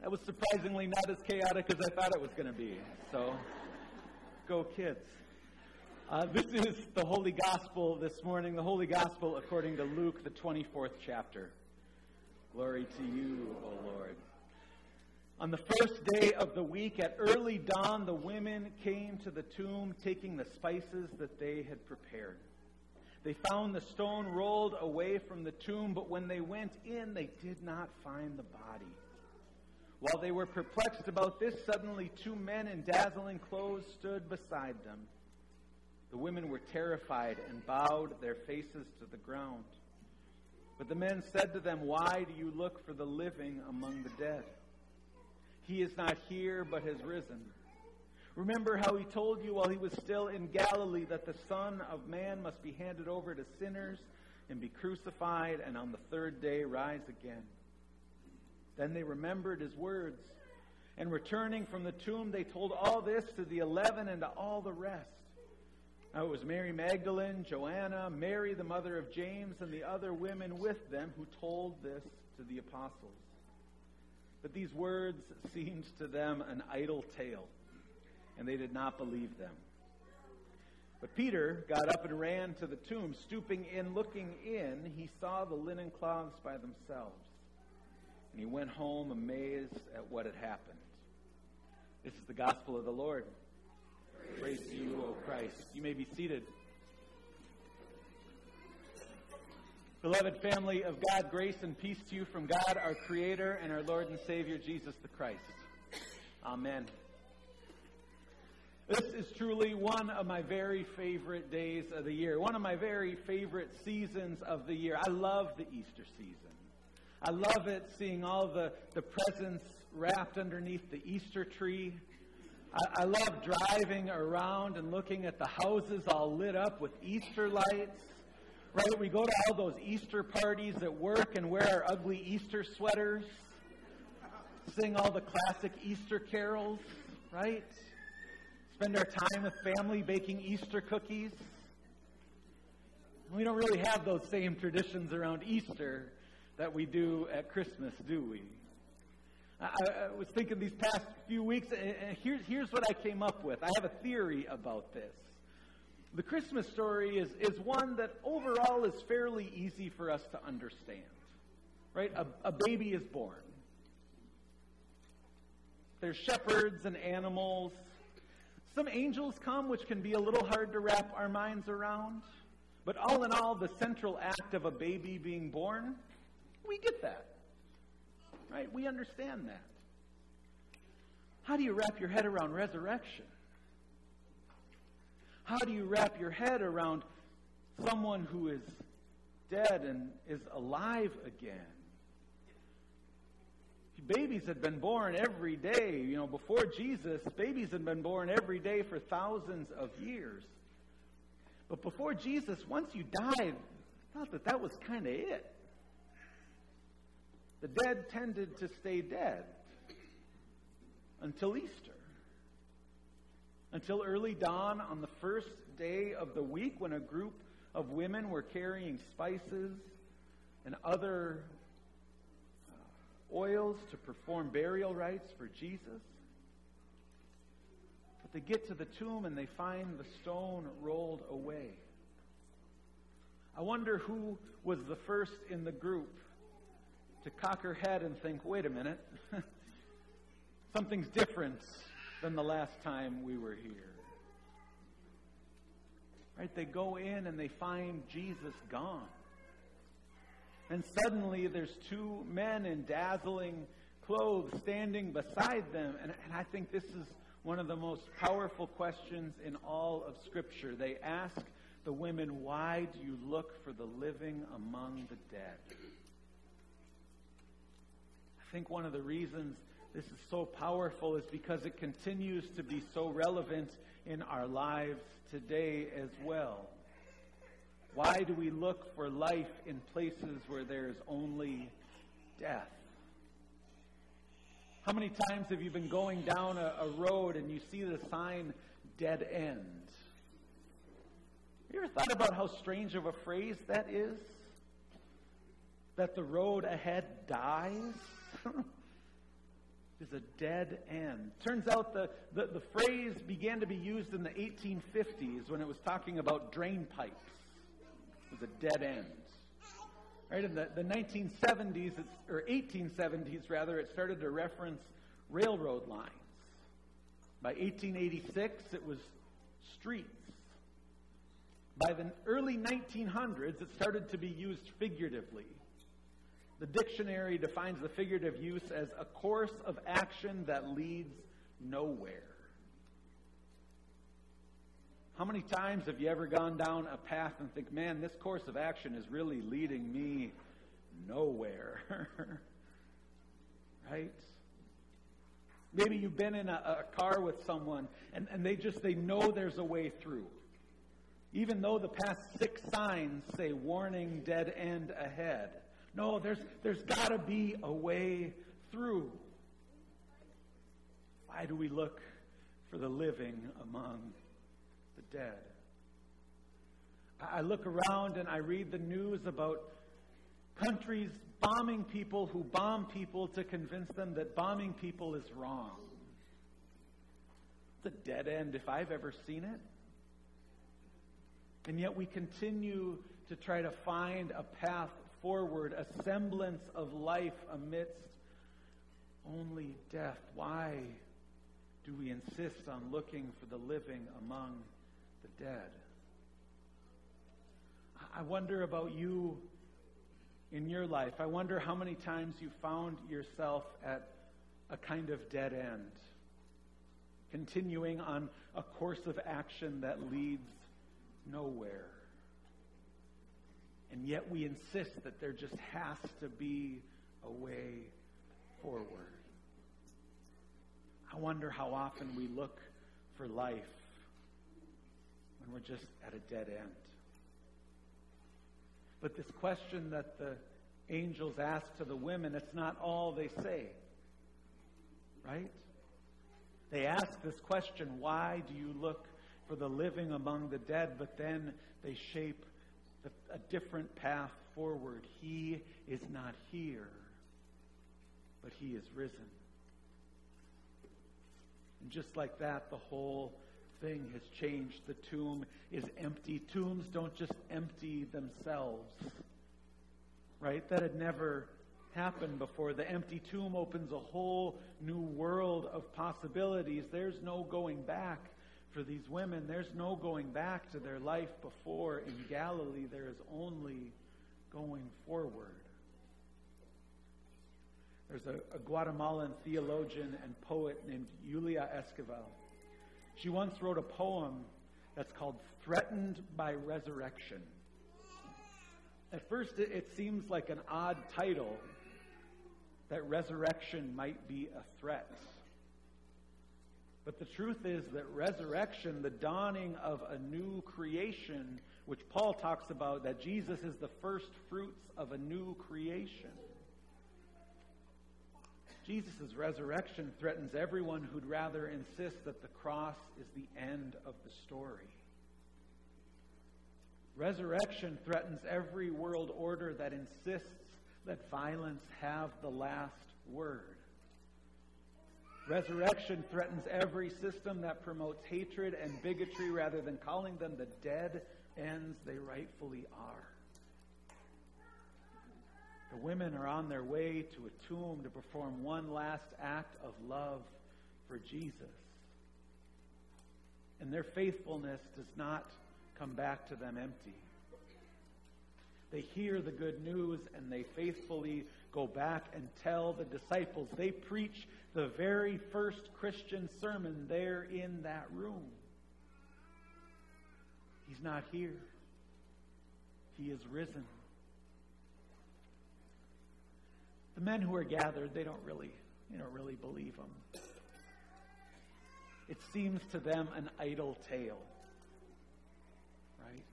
That was surprisingly not as chaotic as I thought it was going to be. So, go kids. This is the Holy Gospel this morning, the Holy Gospel according to Luke, the 24th chapter. Glory to you, O Lord. On the first day of the week, at early dawn, the women came to the tomb, taking the spices that they had prepared. They found the stone rolled away from the tomb, but when they went in, they did not find the body. While they were perplexed about this, suddenly 2 men in dazzling clothes stood beside them. The women were terrified and bowed their faces to the ground. But the men said to them, "Why do you look for the living among the dead? He is not here, but has risen. Remember how he told you while he was still in Galilee that the Son of Man must be handed over to sinners and be crucified, and on the third day rise again." Then they remembered his words, and returning from the tomb, they told all this to the 11 and to all the rest. Now it was Mary Magdalene, Joanna, Mary the mother of James, and the other women with them who told this to the apostles. But these words seemed to them an idle tale, and they did not believe them. But Peter got up and ran to the tomb. Stooping in, looking in, he saw the linen cloths by themselves. And he went home amazed at what had happened. This is the gospel of the Lord. Praise to you, O Christ. You may be seated. Beloved family of God, grace and peace to you from God, our Creator, and our Lord and Savior, Jesus the Christ. Amen. This is truly one of my very favorite days of the year, one of my very favorite seasons of the year. I love the Easter season. I love it, seeing all the presents wrapped underneath the Easter tree. I love driving around and looking at the houses all lit up with Easter lights. Right? We go to all those Easter parties at work and wear our ugly Easter sweaters. Sing all the classic Easter carols, right? Spend our time with family baking Easter cookies. We don't really have those same traditions around Easter that we do at Christmas, do we? I was thinking these past few weeks, and here's what I came up with. I have a theory about this. The Christmas story is one that overall is fairly easy for us to understand. Right? A baby is born. There's shepherds and animals. Some angels come, which can be a little hard to wrap our minds around. But all in all, the central act of a baby being born, we get that. Right? We understand that. How do you wrap your head around resurrection? How do you wrap your head around someone who is dead and is alive again? Babies had been born every day. Before Jesus, babies had been born every day for thousands of years. But before Jesus, once you died, I thought that was kind of it. The dead tended to stay dead until Easter. Until early dawn on the first day of the week, when a group of women were carrying spices and other oils to perform burial rites for Jesus. But they get to the tomb and they find the stone rolled away. I wonder who was the first in the group to cock her head and think, wait a minute, something's different than the last time we were here. Right? They go in and they find Jesus gone. And suddenly there's 2 men in dazzling clothes standing beside them. And I think this is one of the most powerful questions in all of Scripture. They ask the women, "Why do you look for the living among the dead?" I think one of the reasons this is so powerful is because it continues to be so relevant in our lives today as well. Why do we look for life in places where there's only death? How many times have you been going down a road and you see the sign, dead end? Have you ever thought about how strange of a phrase that is? That the road ahead dies? is a dead end. Turns out the phrase began to be used in the 1850s when it was talking about drain pipes. It was a dead end. Right, in the 1970s, or 1870s rather, it started to reference railroad lines. By 1886, it was streets. By the early 1900s, it started to be used figuratively. The dictionary defines the figurative use as a course of action that leads nowhere. How many times have you ever gone down a path and think, man, this course of action is really leading me nowhere? Right? Maybe you've been in a car with someone and they know there's a way through. Even though the past 6 signs say warning, dead end ahead. No, there's got to be a way through. Why do we look for the living among the dead? I look around and I read the news about countries bombing people who bomb people to convince them that bombing people is wrong. It's a dead end if I've ever seen it. And yet we continue to try to find a path forward, a semblance of life amidst only death. Why do we insist on looking for the living among the dead? I wonder about you in your life. I wonder how many times you found yourself at a kind of dead end, continuing on a course of action that leads nowhere. And yet we insist that there just has to be a way forward. I wonder how often we look for life when we're just at a dead end. But this question that the angels ask to the women, it's not all they say. Right? They ask this question, why do you look for the living among the dead? But then they shape a different path forward. He is not here, but he is risen. And just like that, the whole thing has changed. The tomb is empty. Tombs don't just empty themselves. Right? That had never happened before. The empty tomb opens a whole new world of possibilities. There's no going back for these women. There's no going back to their life before in Galilee. There is only going forward. There's a Guatemalan theologian and poet named Julia Esquivel. She once wrote a poem that's called Threatened by Resurrection. At first, it seems like an odd title, that resurrection might be a threat. But the truth is that resurrection, the dawning of a new creation, which Paul talks about, that Jesus is the first fruits of a new creation. Jesus' resurrection threatens everyone who'd rather insist that the cross is the end of the story. Resurrection threatens every world order that insists that violence have the last word. Resurrection threatens every system that promotes hatred and bigotry rather than calling them the dead ends they rightfully are. The women are on their way to a tomb to perform one last act of love for Jesus. And their faithfulness does not come back to them empty. They hear the good news and they faithfully go back and tell the disciples. They preach the very first Christian sermon there in that room. He's not here. He is risen. The men who are gathered, they don't really believe him. It seems to them an idle tale. Right?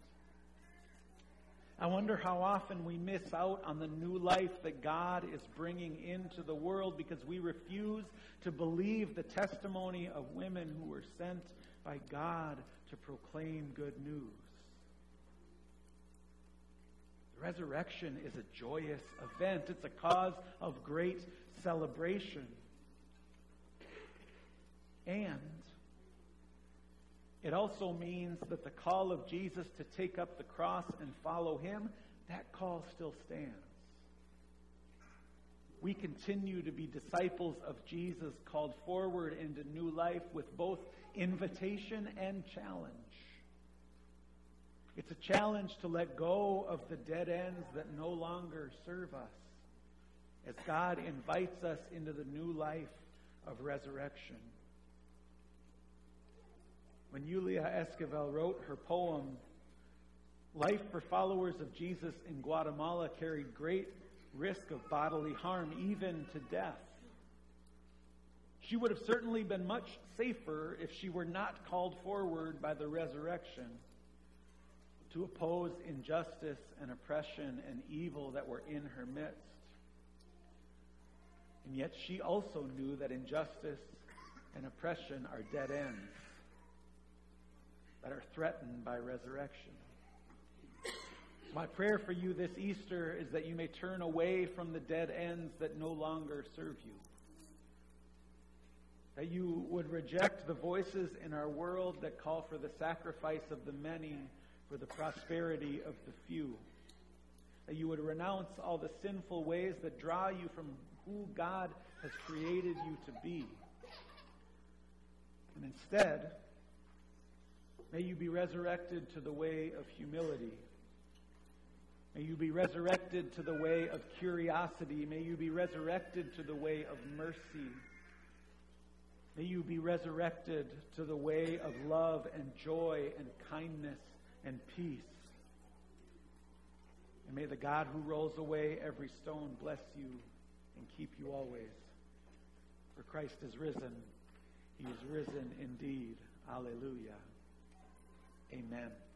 I wonder how often we miss out on the new life that God is bringing into the world because we refuse to believe the testimony of women who were sent by God to proclaim good news. The resurrection is a joyous event. It's a cause of great celebration. It also means that the call of Jesus to take up the cross and follow him, that call still stands. We continue to be disciples of Jesus, called forward into new life with both invitation and challenge. It's a challenge to let go of the dead ends that no longer serve us, as God invites us into the new life of resurrection. When Yulia Esquivel wrote her poem, life for followers of Jesus in Guatemala carried great risk of bodily harm, even to death. She would have certainly been much safer if she were not called forward by the resurrection to oppose injustice and oppression and evil that were in her midst. And yet she also knew that injustice and oppression are dead ends that are threatened by resurrection. My prayer for you this Easter is that you may turn away from the dead ends that no longer serve you. That you would reject the voices in our world that call for the sacrifice of the many for the prosperity of the few. That you would renounce all the sinful ways that draw you from who God has created you to be. And instead, may you be resurrected to the way of humility. May you be resurrected to the way of curiosity. May you be resurrected to the way of mercy. May you be resurrected to the way of love and joy and kindness and peace. And may the God who rolls away every stone bless you and keep you always. For Christ is risen. He is risen indeed. Alleluia. Amen.